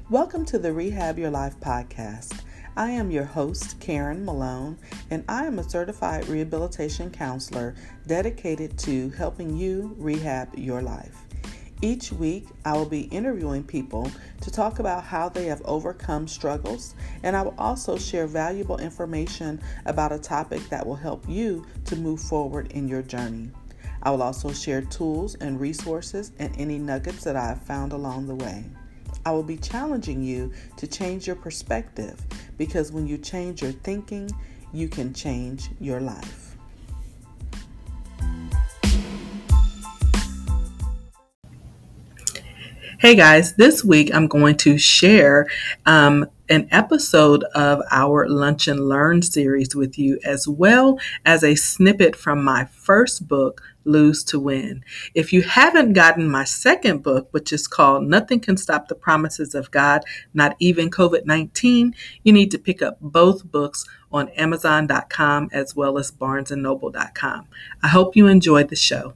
Welcome to the Rehab Your Life podcast. I am your host, Karen Malone, and I am a certified rehabilitation counselor dedicated to helping you rehab your life. Each week, I will be interviewing people to talk about how they have overcome struggles, and I will also share valuable information about a topic that will help you to move forward in your journey. I will also share tools and resources and any nuggets that I have found along the way. I will be challenging you to change your perspective, because when you change your thinking, you can change your life. Hey guys, this week I'm going to share an episode of our Lunch and Learn series with you, as well as a snippet from my first book, Lose to Win. If you haven't gotten my second book, which is called Nothing Can Stop the Promises of God, Not Even COVID-19, you need to pick up both books on Amazon.com as well as BarnesandNoble.com. I hope you enjoyed the show.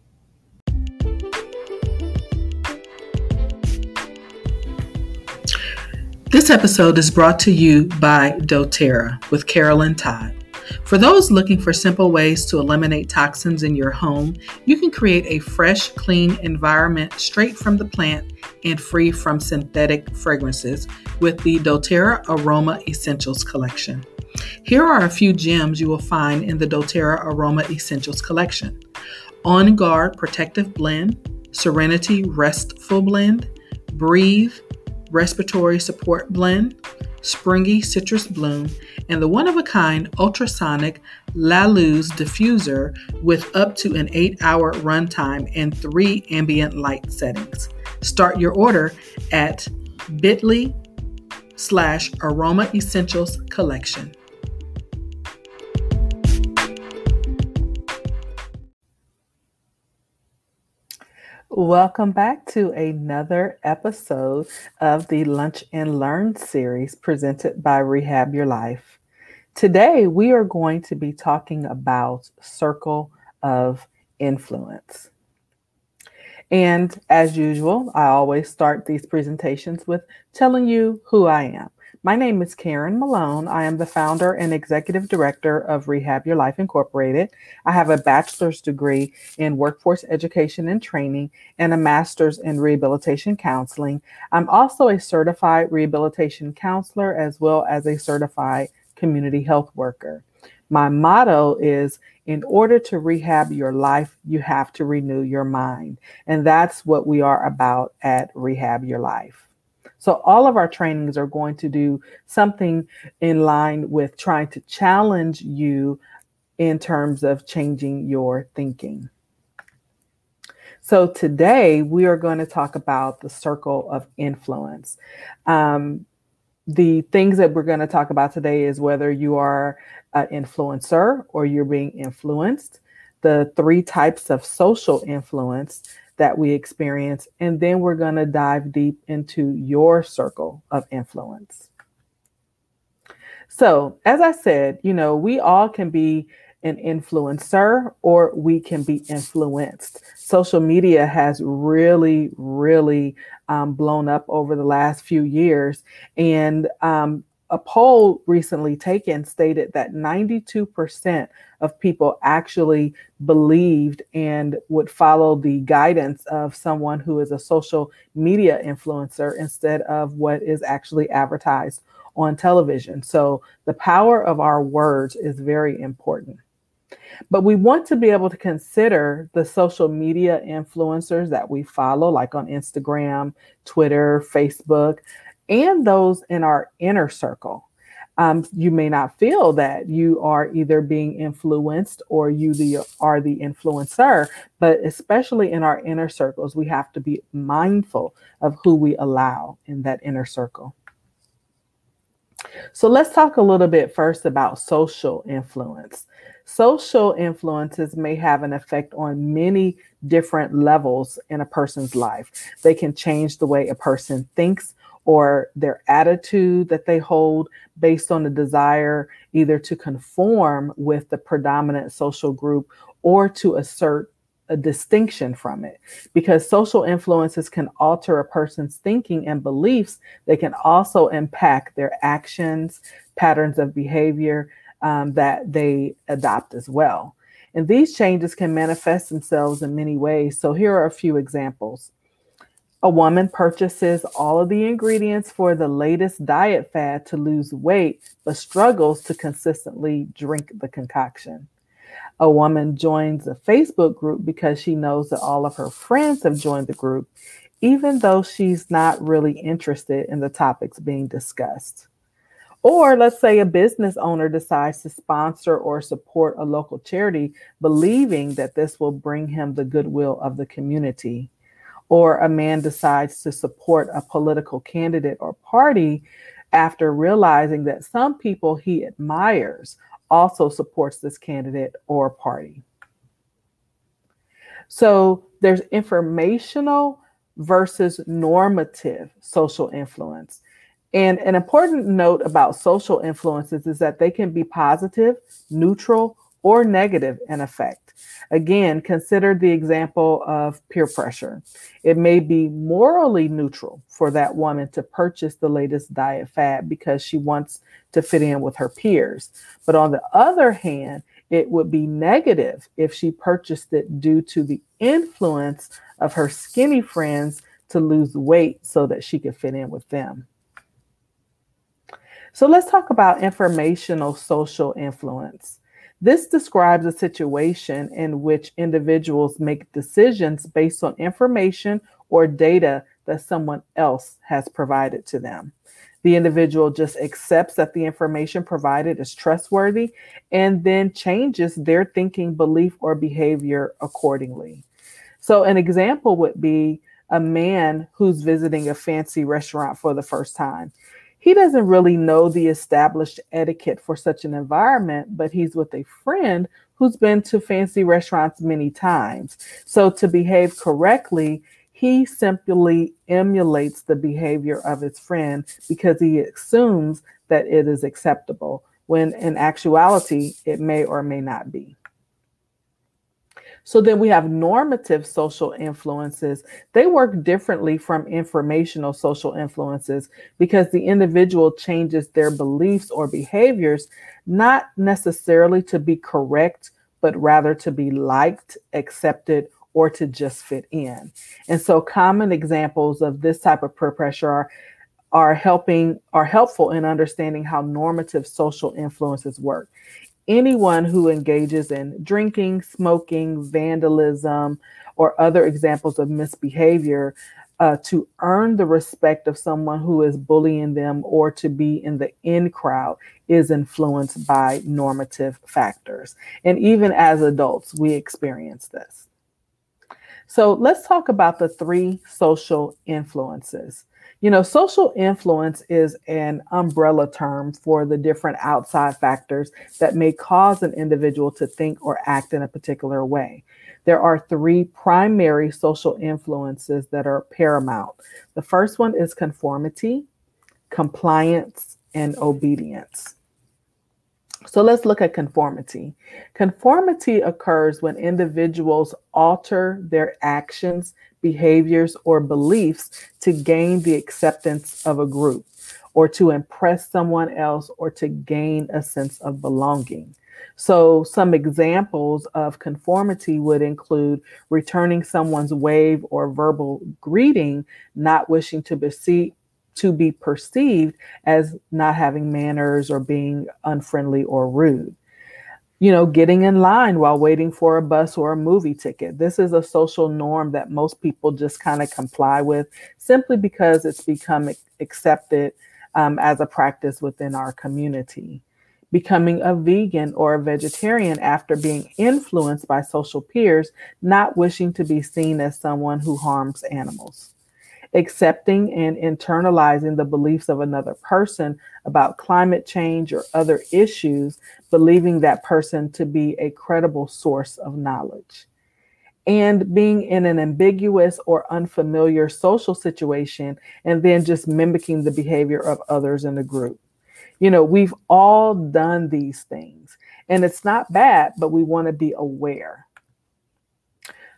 This episode is brought to you by doTERRA with Carolyn Todd. For those looking for simple ways to eliminate toxins in your home, you can create a fresh, clean environment straight from the plant and free from synthetic fragrances with the doTERRA Aroma Essentials collection. Here are a few gems you will find in the doTERRA Aroma Essentials collection: On Guard Protective Blend, Serenity Restful Blend, Breathe Respiratory Support Blend, Springy Citrus Bloom, and the one-of-a-kind ultrasonic La Luz diffuser with up to an 8-hour runtime and 3 ambient light settings. Start your order at bit.ly/Aroma Essentials Collection. Welcome back to another episode of the Lunch and Learn series presented by Rehab Your Life. Today, we are going to be talking about circle of influence. And as usual, I always start these presentations with telling you who I am. My name is Karen Malone. I am the founder and executive director of Rehab Your Life Incorporated. I have a bachelor's degree in workforce education and training and a master's in rehabilitation counseling. I'm also a certified rehabilitation counselor as well as a certified community health worker. My motto is, in order to rehab your life, you have to renew your mind. And that's what we are about at Rehab Your Life. So all of our trainings are going to do something in line with trying to challenge you in terms of changing your thinking. So today we are going to talk about the circle of influence. The things that we're going to talk about today is whether you are an influencer or you're being influenced, the 3 types of social influence that we experience, and then we're going to dive deep into your circle of influence. So, as I said, we all can be an influencer or we can be influenced. Social media has really blown up over the last few years, and a poll recently taken stated that 92% of people actually believed and would follow the guidance of someone who is a social media influencer instead of what is actually advertised on television. So the power of our words is very important. But we want to be able to consider the social media influencers that we follow, like on Instagram, Twitter, Facebook, and those in our inner circle. You may not feel that you are either being influenced or you are the influencer, but especially in our inner circles, we have to be mindful of who we allow in that inner circle. So let's talk a little bit first about social influence. Social influences may have an effect on many different levels in a person's life. They can change the way a person thinks or their attitude that they hold based on the desire either to conform with the predominant social group or to assert a distinction from it, because social influences can alter a person's thinking and beliefs. They can also impact their actions, patterns of behavior that they adopt as well. And these changes can manifest themselves in many ways. So here are a few examples. A woman purchases all of the ingredients for the latest diet fad to lose weight, but struggles to consistently drink the concoction. A woman joins a Facebook group because she knows that all of her friends have joined the group, even though she's not really interested in the topics being discussed. Or let's say a business owner decides to sponsor or support a local charity, believing that this will bring him the goodwill of the community. Or a man decides to support a political candidate or party after realizing that some people he admires also supports this candidate or party. So there's informational versus normative social influence. And an important note about social influences is that they can be positive, neutral, or negative in effect. Again, consider the example of peer pressure. It may be morally neutral for that woman to purchase the latest diet fad because she wants to fit in with her peers. But on the other hand, it would be negative if she purchased it due to the influence of her skinny friends to lose weight so that she could fit in with them. So let's talk about informational social influence. This describes a situation in which individuals make decisions based on information or data that someone else has provided to them. The individual just accepts that the information provided is trustworthy and then changes their thinking, belief, or behavior accordingly. So an example would be a man who's visiting a fancy restaurant for the first time. He doesn't really know the established etiquette for such an environment, but he's with a friend who's been to fancy restaurants many times. So to behave correctly, he simply emulates the behavior of his friend because he assumes that it is acceptable, when in actuality, it may or may not be. So then we have normative social influences. They work differently from informational social influences because the individual changes their beliefs or behaviors, not necessarily to be correct, but rather to be liked, accepted, or to just fit in. And so common examples of this type of peer pressure are helpful in understanding how normative social influences work. Anyone who engages in drinking, smoking, vandalism, or other examples of misbehavior to earn the respect of someone who is bullying them or to be in the in crowd is influenced by normative factors. And even as adults, we experience this. So let's talk about the 3 social influences. Social influence is an umbrella term for the different outside factors that may cause an individual to think or act in a particular way. There are 3 primary social influences that are paramount. The first one is conformity, compliance, and obedience. So let's look at conformity. Conformity occurs when individuals alter their actions, behaviors, or beliefs to gain the acceptance of a group, or to impress someone else, or to gain a sense of belonging. So some examples of conformity would include returning someone's wave or verbal greeting, not wishing to be perceived as not having manners or being unfriendly or rude. Getting in line while waiting for a bus or a movie ticket. This is a social norm that most people just kind of comply with simply because it's become accepted as a practice within our community. Becoming a vegan or a vegetarian after being influenced by social peers, not wishing to be seen as someone who harms animals. Accepting and internalizing the beliefs of another person about climate change or other issues, believing that person to be a credible source of knowledge. And being in an ambiguous or unfamiliar social situation and then just mimicking the behavior of others in the group. We've all done these things, and it's not bad, but we want to be aware.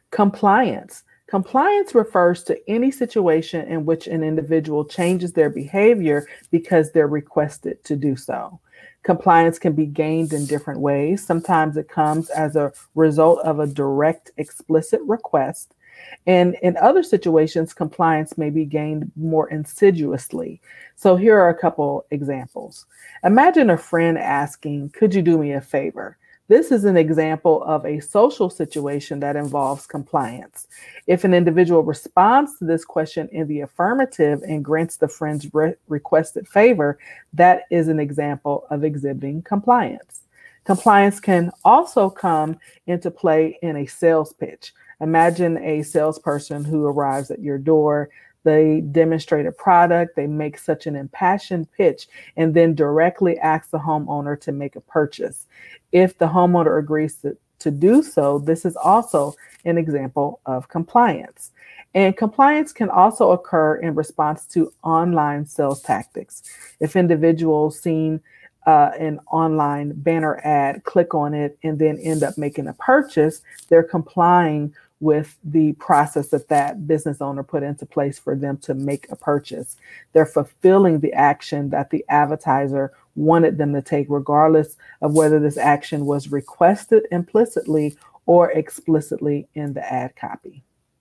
Compliance. Compliance refers to any situation in which an individual changes their behavior because they're requested to do so. Compliance can be gained in different ways. Sometimes it comes as a result of a direct, explicit request. And in other situations, compliance may be gained more insidiously. So here are a couple examples. Imagine a friend asking, "Could you do me a favor?" This is an example of a social situation that involves compliance. If an individual responds to this question in the affirmative and grants the friend's requested favor, that is an example of exhibiting compliance. Compliance can also come into play in a sales pitch. Imagine a salesperson who arrives at your door. They demonstrate a product, they make such an impassioned pitch, and then directly ask the homeowner to make a purchase. If the homeowner agrees to do so, this is also an example of compliance. And compliance can also occur in response to online sales tactics. If individuals seen an online banner ad, click on it, and then end up making a purchase, they're complying with the process that that business owner put into place for them to make a purchase. They're fulfilling the action that the advertiser wanted them to take, regardless of whether this action was requested implicitly or explicitly in the ad copy.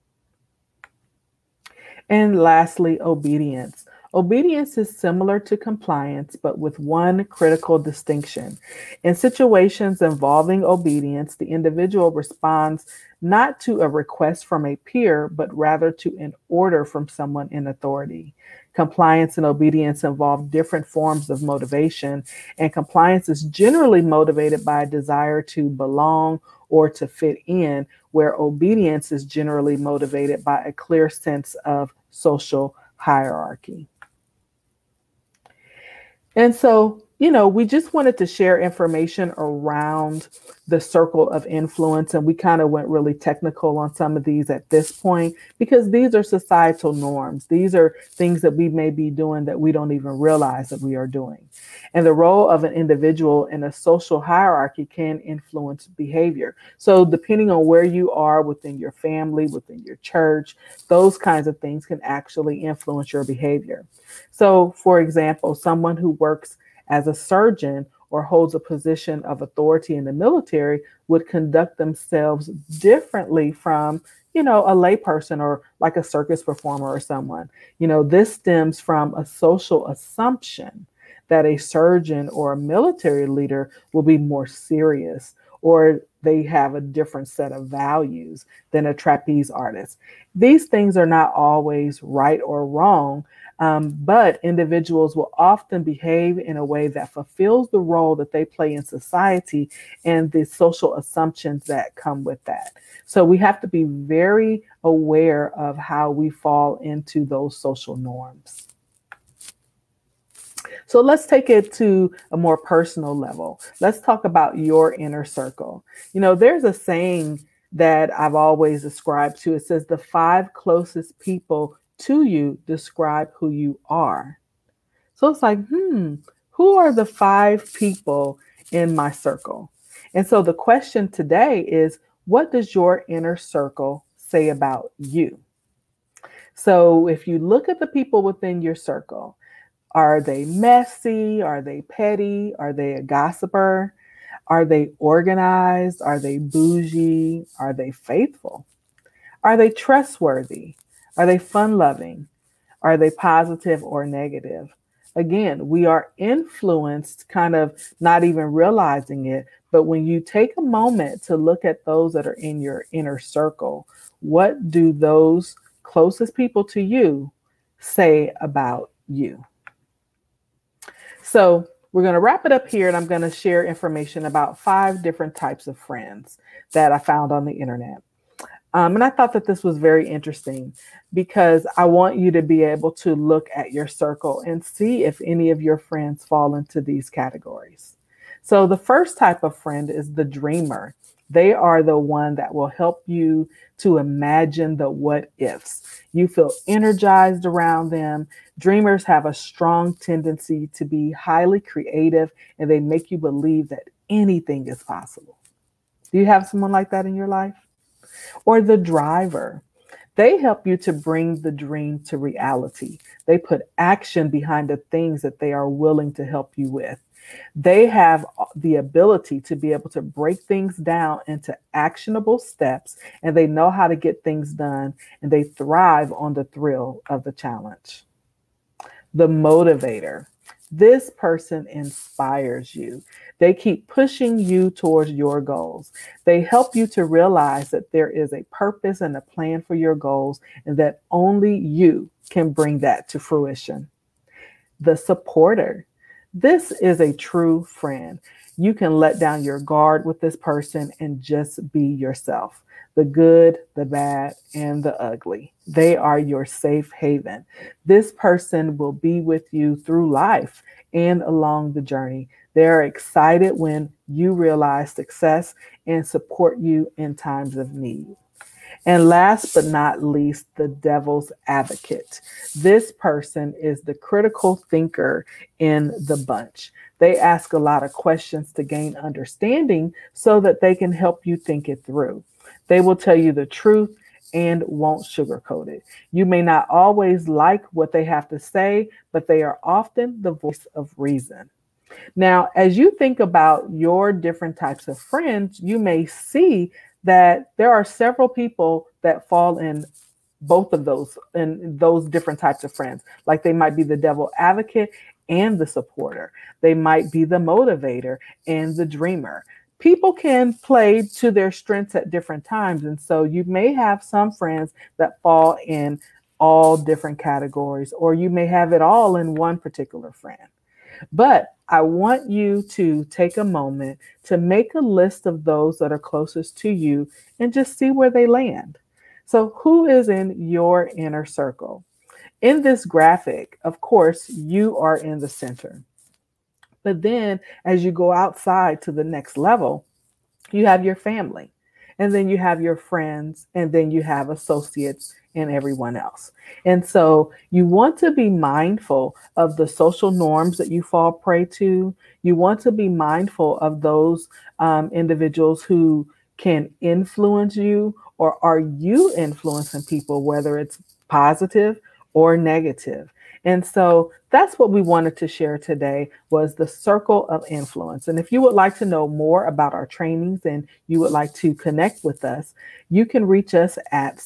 And lastly, obedience. Obedience is similar to compliance, but with one critical distinction. In situations involving obedience, the individual responds not to a request from a peer, but rather to an order from someone in authority. Compliance and obedience involve different forms of motivation, and compliance is generally motivated by a desire to belong or to fit in, where obedience is generally motivated by a clear sense of social hierarchy. And so, we just wanted to share information around the circle of influence. And we kind of went really technical on some of these at this point, because these are societal norms. These are things that we may be doing that we don't even realize that we are doing. And the role of an individual in a social hierarchy can influence behavior. So depending on where you are within your family, within your church, those kinds of things can actually influence your behavior. So, for example, someone who works as a surgeon or holds a position of authority in the military would conduct themselves differently from, a layperson or like a circus performer or someone. This stems from a social assumption that a surgeon or a military leader will be more serious, or they have a different set of values than a trapeze artist. These things are not always right or wrong, but individuals will often behave in a way that fulfills the role that they play in society and the social assumptions that come with that. So we have to be very aware of how we fall into those social norms. So let's take it to a more personal level. Let's talk about your inner circle. There's a saying that I've always ascribed to. It says the 5 closest people to you describe who you are. So it's like, who are the 5 people in my circle? And so the question today is, what does your inner circle say about you? So if you look at the people within your circle, are they messy? Are they petty? Are they a gossiper? Are they organized? Are they bougie? Are they faithful? Are they trustworthy? Are they fun-loving? Are they positive or negative? Again, we are influenced, kind of not even realizing it, but when you take a moment to look at those that are in your inner circle, what do those closest people to you say about you? So we're going to wrap it up here, and I'm going to share information about 5 different types of friends that I found on the internet. And I thought that this was very interesting because I want you to be able to look at your circle and see if any of your friends fall into these categories. So the first type of friend is the dreamer. They are the one that will help you to imagine the what ifs. You feel energized around them. Dreamers have a strong tendency to be highly creative, and they make you believe that anything is possible. Do you have someone like that in your life? Or the driver. They help you to bring the dream to reality. They put action behind the things that they are willing to help you with. They have the ability to be able to break things down into actionable steps, and they know how to get things done, and they thrive on the thrill of the challenge. The motivator. This person inspires you. They keep pushing you towards your goals. They help you to realize that there is a purpose and a plan for your goals, and that only you can bring that to fruition. The supporter. This is a true friend. You can let down your guard with this person and just be yourself. The good, the bad, and the ugly. They are your safe haven. This person will be with you through life and along the journey. They're excited when you realize success and support you in times of need. And last but not least, the devil's advocate. This person is the critical thinker in the bunch. They ask a lot of questions to gain understanding so that they can help you think it through. They will tell you the truth and won't sugarcoat it. You may not always like what they have to say, but they are often the voice of reason. Now, as you think about your different types of friends, you may see that there are several people that fall in both of those, in those different types of friends. Like they might be the devil advocate and the supporter. They might be the motivator and the dreamer. People can play to their strengths at different times. And so you may have some friends that fall in all different categories, or you may have it all in one particular friend. But I want you to take a moment to make a list of those that are closest to you and just see where they land. So who is in your inner circle? In this graphic, of course, you are in the center. But then as you go outside to the next level, you have your family, and then you have your friends, and then you have associates and everyone else. And so you want to be mindful of the social norms that you fall prey to. You want to be mindful of those individuals who can influence you, or are you influencing people, whether it's positive or negative. And so that's what we wanted to share today, was the circle of influence. And if you would like to know more about our trainings and you would like to connect with us, you can reach us at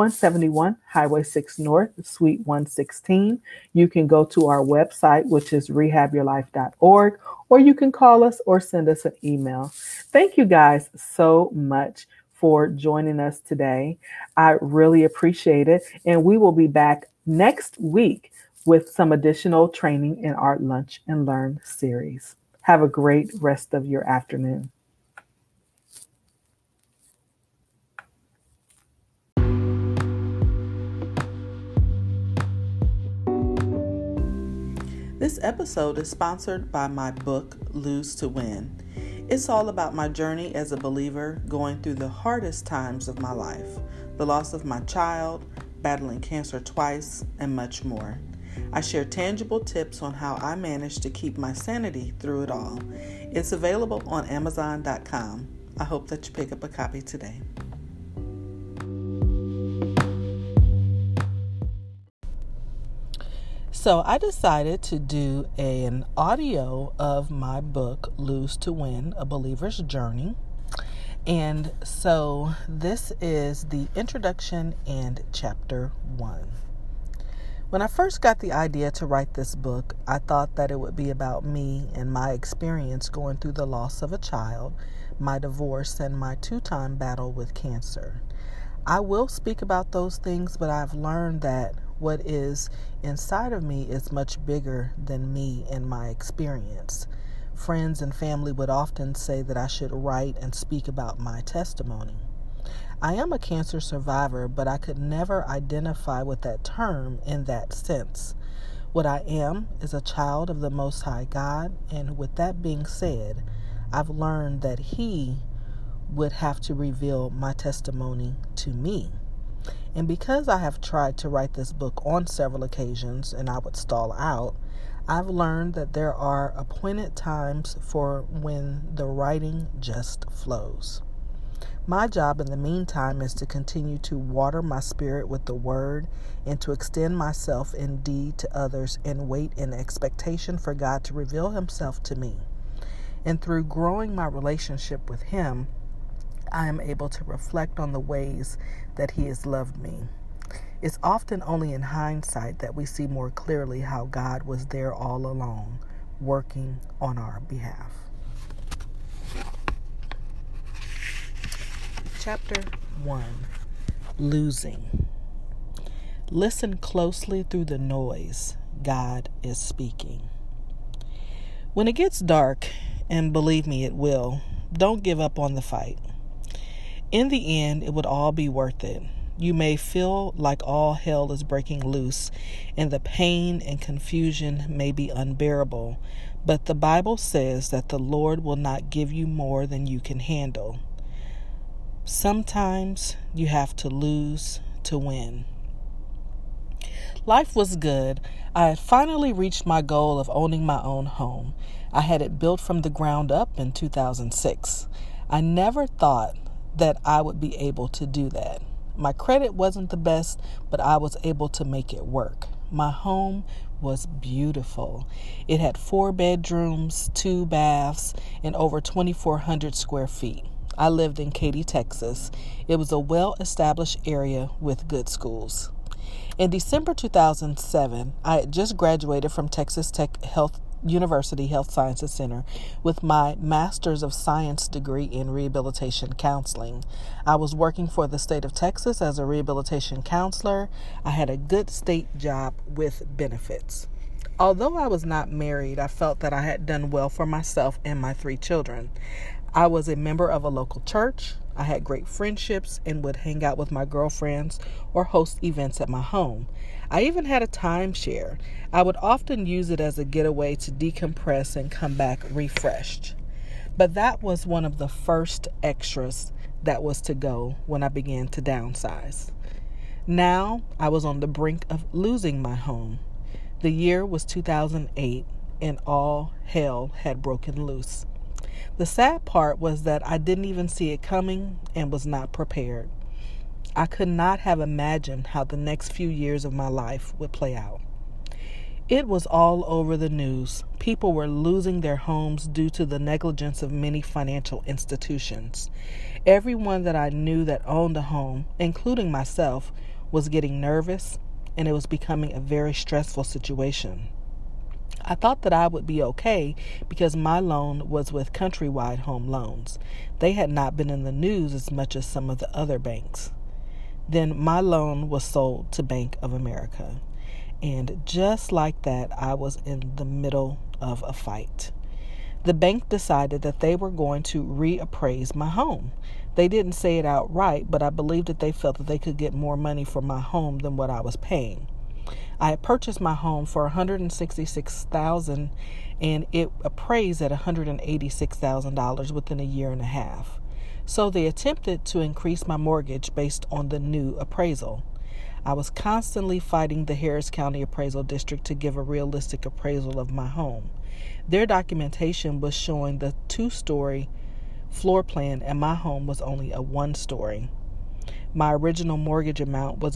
7171 Highway 6 North, Suite 116. You can go to our website, which is rehabyourlife.org, or you can call us or send us an email. Thank you guys so much for joining us today. I really appreciate it. And we will be back next week with some additional training in our Lunch and Learn series. Have a great rest of your afternoon. This episode is sponsored by my book, Lose to Win. It's all about my journey as a believer, going through the hardest times of my life, the loss of my child, battling cancer twice, and much more. I share tangible tips on how I managed to keep my sanity through it all. It's available on Amazon.com. I hope that you pick up a copy today. So I decided to do an audio of my book, Lose to Win, A Believer's Journey. And so this is the introduction and chapter 1. When I first got the idea to write this book, I thought that it would be about me and my experience going through the loss of a child, my divorce, and my 2-time battle with cancer. I will speak about those things, but I've learned that what is inside of me is much bigger than me and my experience. Friends and family would often say that I should write and speak about my testimony. I am a cancer survivor, but I could never identify with that term in that sense. What I am is a child of the Most High God, and with that being said, I've learned that He would have to reveal my testimony to me. And because I have tried to write this book on several occasions and I would stall out, I've learned that there are appointed times for when the writing just flows. My job in the meantime is to continue to water my spirit with the word and to extend myself in deed to others and wait in expectation for God to reveal himself to me. And through growing my relationship with him, I am able to reflect on the ways that he has loved me. It's often only in hindsight that we see more clearly how God was there all along, working on our behalf. Chapter 1, Losing. Listen closely through the noise. God is speaking. When it gets dark, and believe me, it will, don't give up on the fight. In the end, it would all be worth it. You may feel like all hell is breaking loose and the pain and confusion may be unbearable, but the Bible says that the Lord will not give you more than you can handle. Sometimes you have to lose to win. Life was good. I had finally reached my goal of owning my own home. I had it built from the ground up in 2006. I never thought that I would be able to do that. My credit wasn't the best, but I was able to make it work. My home was beautiful. It had 4 bedrooms, 2 baths, and over 2,400 square feet. I lived in Katy, Texas. It was a well-established area with good schools. In December 2007, I had just graduated from Texas Tech University Health Sciences Center with my Master's of Science degree in Rehabilitation Counseling. I was working for the state of Texas as a rehabilitation counselor. I had a good state job with benefits. Although I was not married, I felt that I had done well for myself and my 3 children. I was a member of a local church. I had great friendships and would hang out with my girlfriends or host events at my home. I even had a timeshare. I would often use it as a getaway to decompress and come back refreshed. But that was one of the first extras that was to go when I began to downsize. Now I was on the brink of losing my home. The year was 2008 and all hell had broken loose. The sad part was that I didn't even see it coming and was not prepared. I could not have imagined how the next few years of my life would play out. It was all over the news. People were losing their homes due to the negligence of many financial institutions. Everyone that I knew that owned a home, including myself, was getting nervous, and it was becoming a very stressful situation. I thought that I would be okay because my loan was with Countrywide Home Loans. They had not been in the news as much as some of the other banks. Then my loan was sold to Bank of America. And just like that, I was in the middle of a fight. The bank decided that they were going to reappraise my home. They didn't say it outright, but I believe that they felt that they could get more money for my home than what I was paying. I had purchased my home for $166,000 and it appraised at $186,000 within a year and a half. So they attempted to increase my mortgage based on the new appraisal. I was constantly fighting the Harris County Appraisal District to give a realistic appraisal of my home. Their documentation was showing the 2-story floor plan and my home was only a 1-story. My original mortgage amount was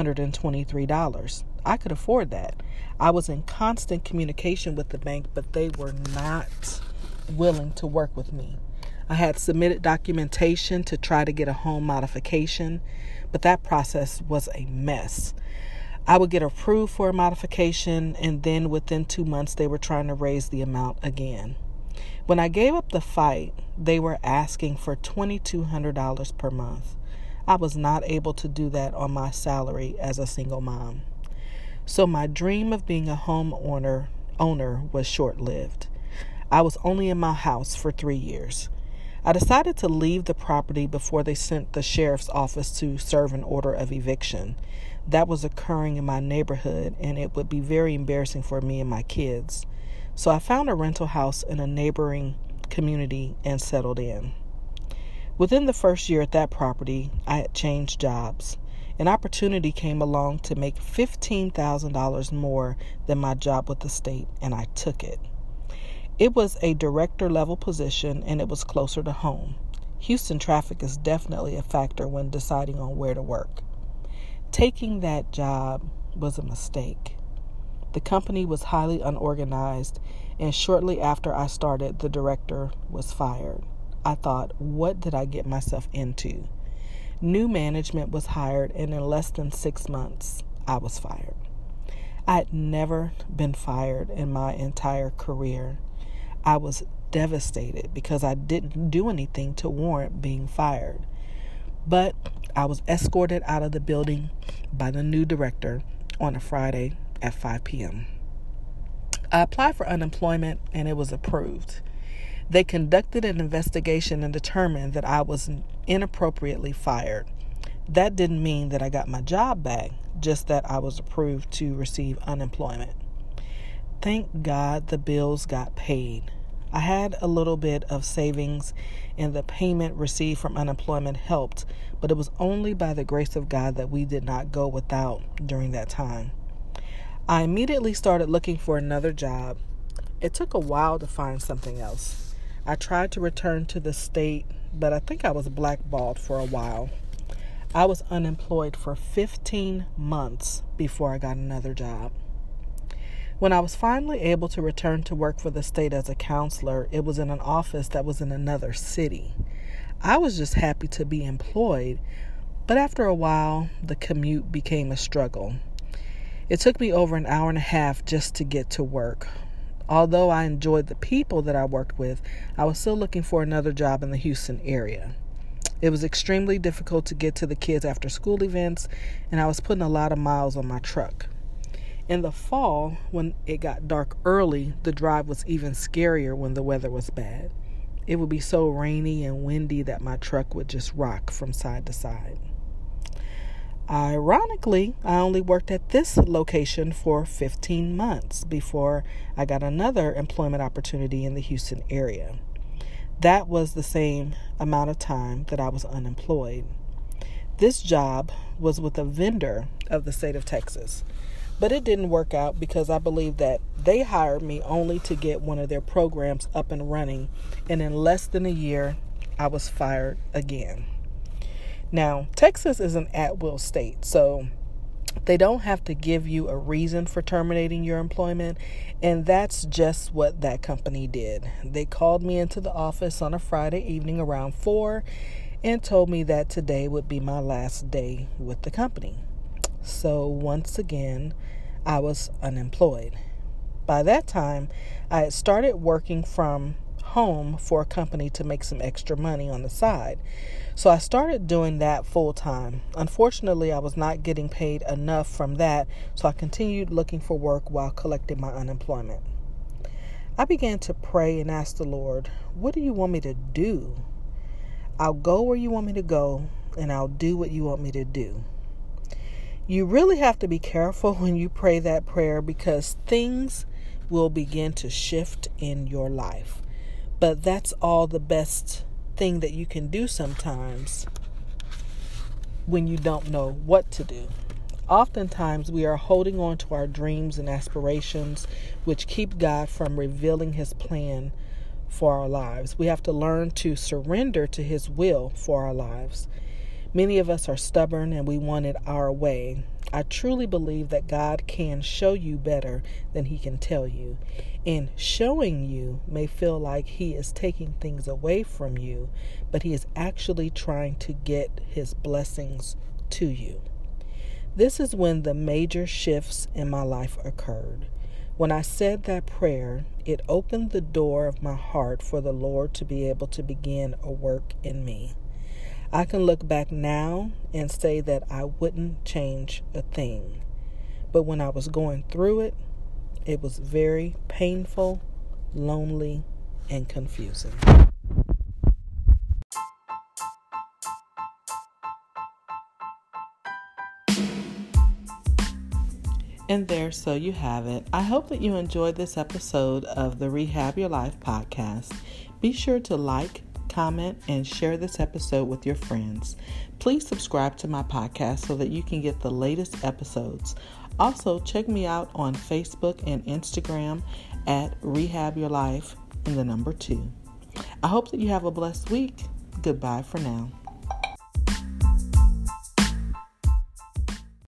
$1,123. I could afford that. I was in constant communication with the bank, but they were not willing to work with me. I had submitted documentation to try to get a home modification, but that process was a mess. I would get approved for a modification, and then within 2 months, they were trying to raise the amount again. When I gave up the fight, they were asking for $2,200 per month. I was not able to do that on my salary as a single mom. So my dream of being a owner was short-lived. I was only in my house for 3 years. I decided to leave the property before they sent the sheriff's office to serve an order of eviction. That was occurring in my neighborhood, and it would be very embarrassing for me and my kids. So I found a rental house in a neighboring community and settled in. Within the first year at that property, I had changed jobs. An opportunity came along to make $15,000 more than my job with the state, and I took it. It was a director-level position, and it was closer to home. Houston traffic is definitely a factor when deciding on where to work. Taking that job was a mistake. The company was highly unorganized, and shortly after I started, the director was fired. I thought, what did I get myself into? New management was hired, and in less than 6 months, I was fired. I had never been fired in my entire career. I was devastated because I didn't do anything to warrant being fired. But I was escorted out of the building by the new director on a Friday at 5 p.m. I applied for unemployment and it was approved. They conducted an investigation and determined that I was inappropriately fired. That didn't mean that I got my job back, just that I was approved to receive unemployment. Thank God the bills got paid. I had a little bit of savings and the payment received from unemployment helped, but it was only by the grace of God that we did not go without during that time. I immediately started looking for another job. It took a while to find something else. I tried to return to the state, but I think I was blackballed for a while. I was unemployed for 15 months before I got another job. When I was finally able to return to work for the state as a counselor, it was in an office that was in another city. I was just happy to be employed, but after a while, the commute became a struggle. It took me over an hour and a half just to get to work. Although I enjoyed the people that I worked with, I was still looking for another job in the Houston area. It was extremely difficult to get to the kids' after school events, and I was putting a lot of miles on my truck. In the fall, when it got dark early, the drive was even scarier when the weather was bad. It would be so rainy and windy that my truck would just rock from side to side. Ironically, I only worked at this location for 15 months before I got another employment opportunity in the Houston area. That was the same amount of time that I was unemployed. This job was with a vendor of the state of Texas, but it didn't work out because I believe that they hired me only to get one of their programs up and running, and in less than a year, I was fired again. Now, Texas is an at-will state, so they don't have to give you a reason for terminating your employment, and that's just what that company did. They called me into the office on a Friday evening around 4 and told me that today would be my last day with the company. So once again, I was unemployed. By that time, I had started working from home for a company to make some extra money on the side. So I started doing that full time. Unfortunately, I was not getting paid enough from that, so I continued looking for work while collecting my unemployment. I began to pray and ask the Lord, what do you want me to do? I'll go where you want me to go, and I'll do what you want me to do. You really have to be careful when you pray that prayer because things will begin to shift in your life. But that's all the best thing that you can do sometimes when you don't know what to do. Oftentimes we are holding on to our dreams and aspirations, which keep God from revealing His plan for our lives. We have to learn to surrender to His will for our lives. Many of us are stubborn and we want it our way. I truly believe that God can show you better than He can tell you. And showing you may feel like He is taking things away from you, but He is actually trying to get His blessings to you. This is when the major shifts in my life occurred. When I said that prayer, it opened the door of my heart for the Lord to be able to begin a work in me. I can look back now and say that I wouldn't change a thing. But when I was going through it, it was very painful, lonely, and confusing. And there, so you have it. I hope that you enjoyed this episode of the Rehab Your Life podcast. Be sure to like, comment, and share this episode with your friends. Please subscribe to my podcast so that you can get the latest episodes. Also, check me out on Facebook and Instagram at Rehab Your Life and the number 2. I hope that you have a blessed week. Goodbye for now.